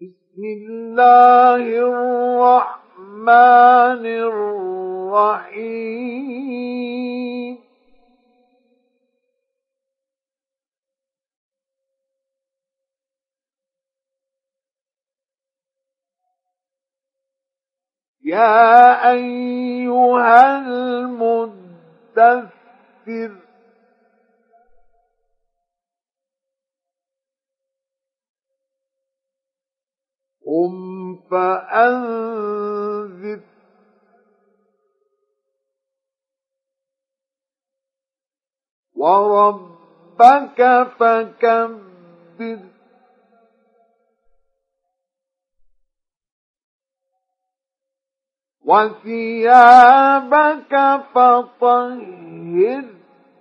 بسم الله الرحمن الرحيم يا أيها المدثر قم فأنذر وربك فكبر وثيابك فطهر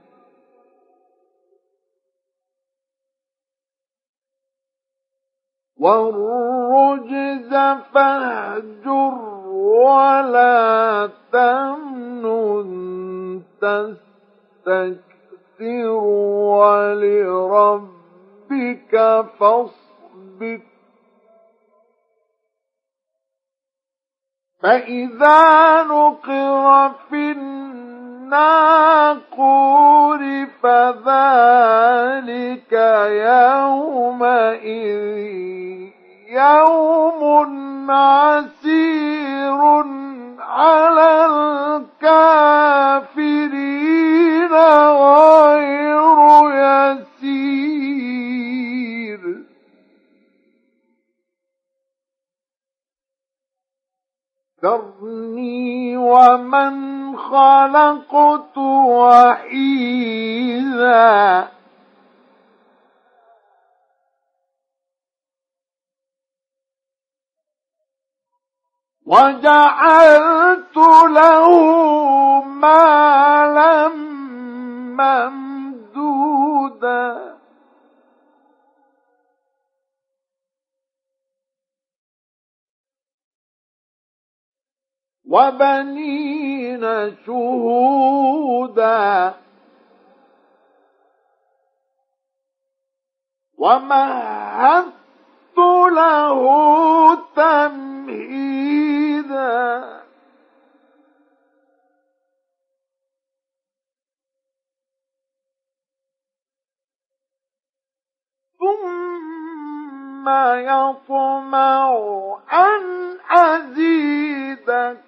والرجز فاهجر ولا تمنن تستكثر ولربك فاصبر فإذا نقر في الناقور فذلك يومئذ يوم عسير على الكافرين غير يسير ذرني ومن خلقت وحيدا وجعلت له مالا ممدودا وبنين شهودا ومهدت له تمهيدا ثم يطمع أن أزيد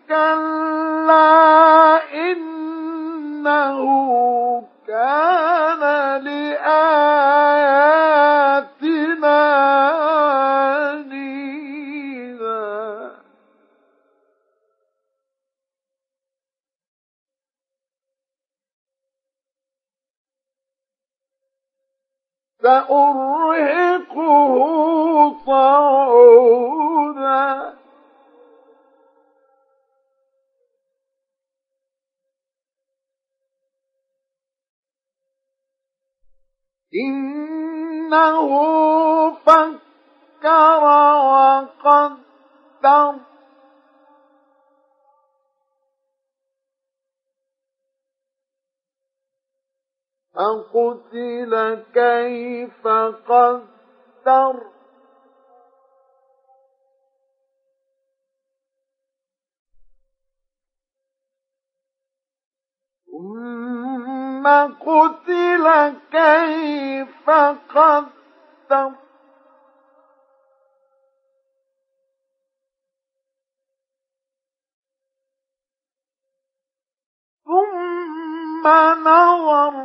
كلا إنه كان لآياتنا عنيدا سأرهقه صعودا إنه فكر وقدر فقتل كيف قدر ثم قتل كيف قدر ثم نظر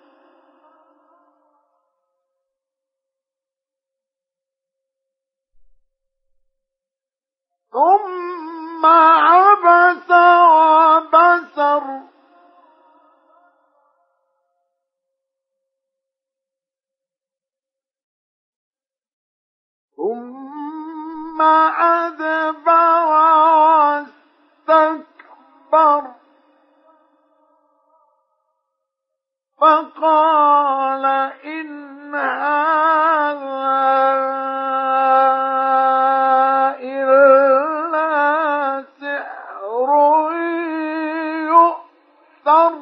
ثم عبس وبسر ثم أدبر واستكبر فقال إن هذا إلا سحر يؤثر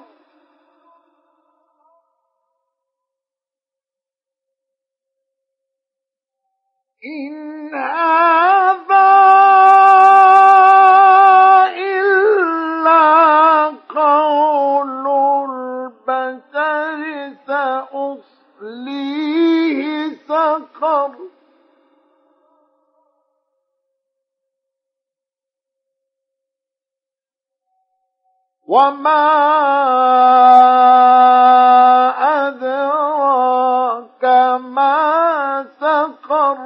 إن هذا سقر وما أدراك ما سقر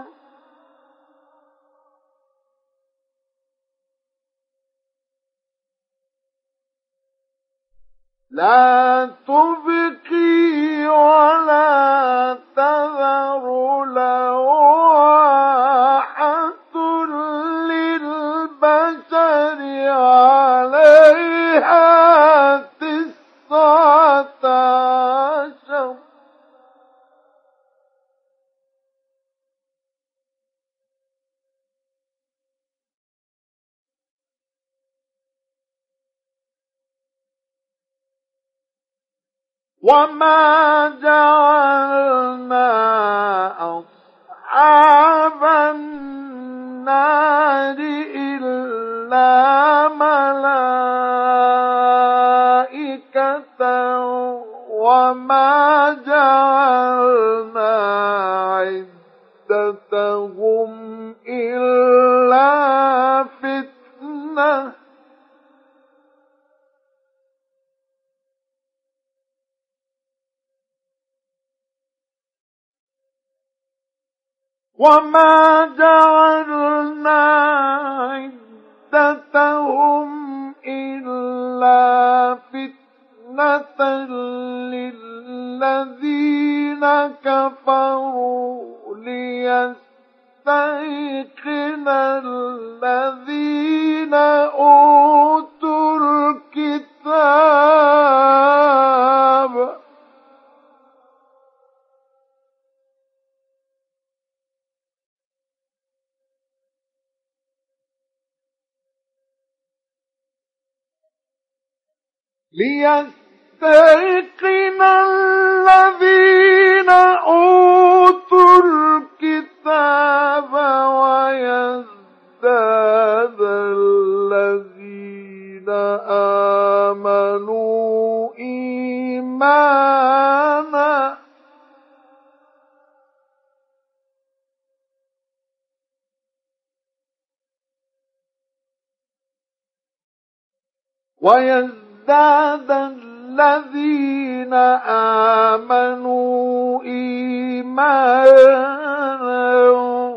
لا تبقي ولا تذر لواحة للبشر عليها 19 وما جعلنا أصحاب النار إلا ملائكة وما جعلنا عدتهم إلا فتنة وما جعلنا عدتهم إلا فتنة للذين كفروا ليستيقن الذين أوتوا الكتاب ليستيقن الذين أوتوا الكتاب ويزداد الذين آمنوا إيمانا الذين آمنوا إيمانا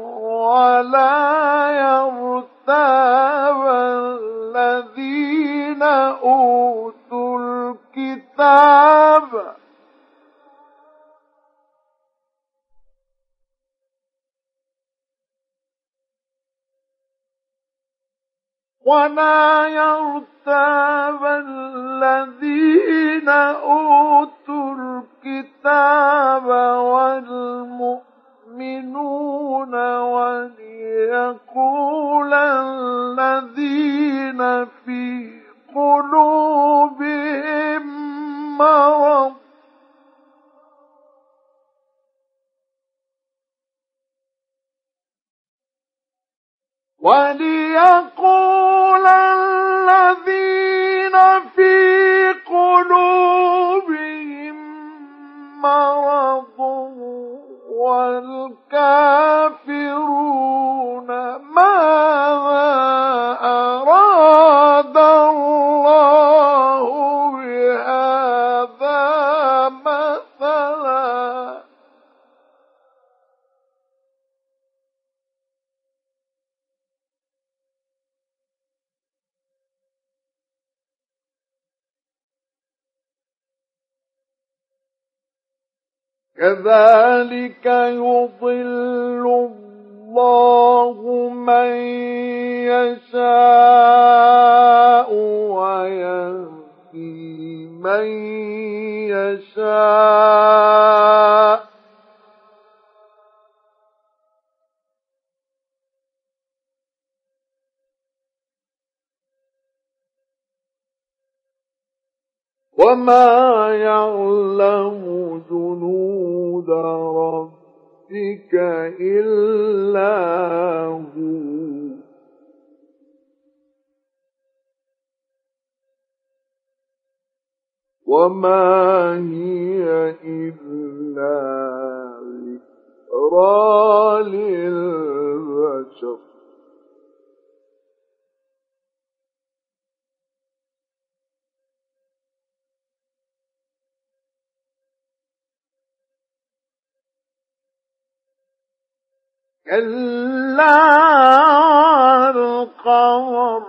ولا يرتاب الذين أوتوا الكتاب ولا يرتاب الذين أوتوا الكتاب والمؤمنون وليقول الذين في قلوبهم مرض وليقول الذين في قلوبهم مرض والكافرون ماذا أراد الله بهذا مثلا كذلك يضل الله من يشاء ويهدي من يشاء وما يعلم جنود ربك إلا هو وما هي إلا ذكرى أمثال البشر كلا القمر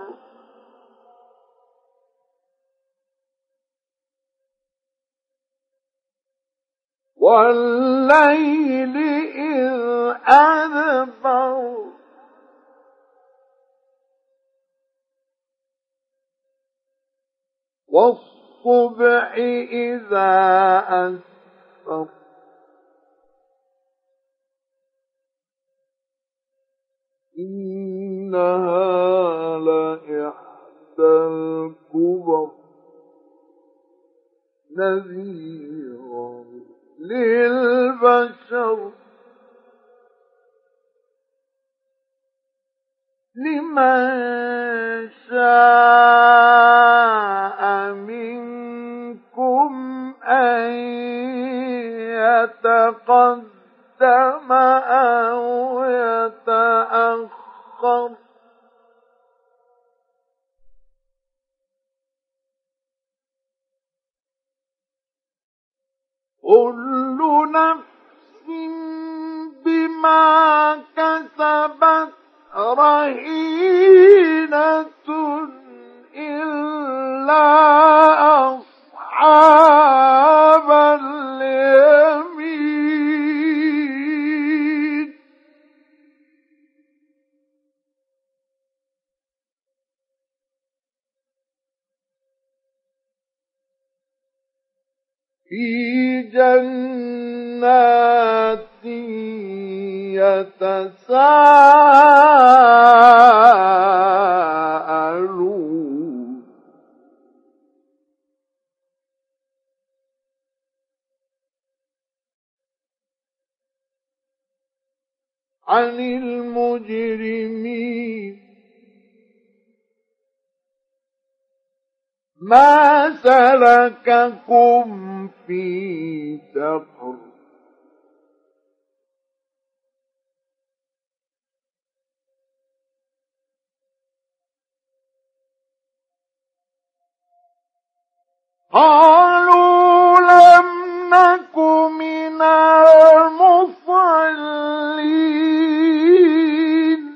والليل إذ أدبر والصبح إذا أسفر إنها لإحدى الكبر نذيرا للبشر لمن شاء منكم أن يتقدم أو يتأخر كل نفس بما كسبت رهينة إلا أصحاب اليمين في جنات يتساءلون عن المجرمين ما سلككم في سقر قالوا لم نك من المصلين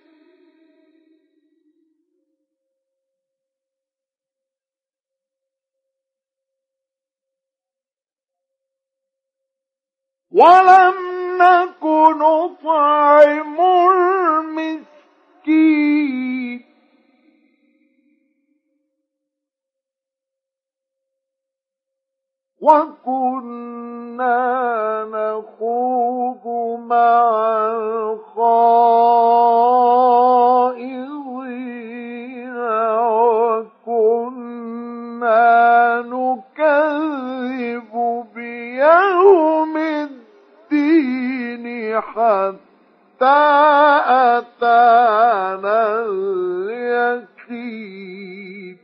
ولم نك نطعم المسكين وكنا نخوض مع الخائضين وكنا نكذب بيوم الدين حتى أتانا اليقين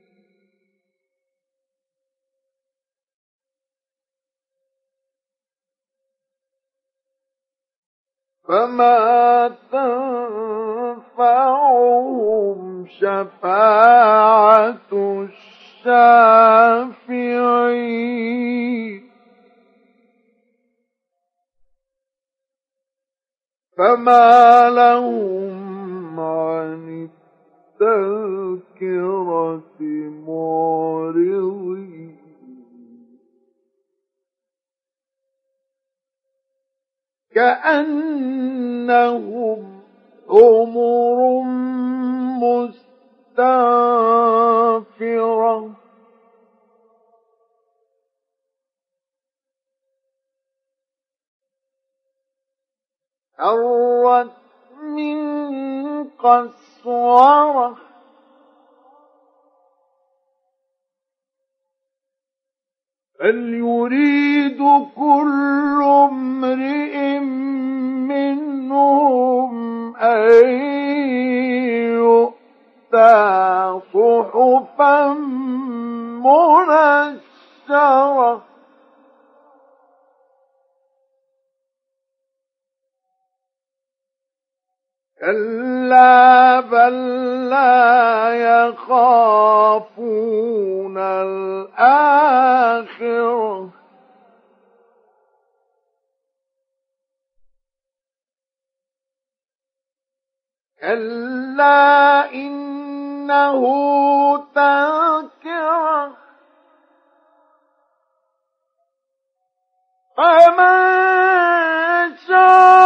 فما تنفعهم شفاعة الشافعين فما لهم عن التذكرة معرضين كأنهم حمر مستنفرة فرت من قسورة بل يريد كل امرئ منهم أن يؤتى صحفا منشرة كلا بل لا يخافون الآخرة كلا إنه تذكرة فمن شاء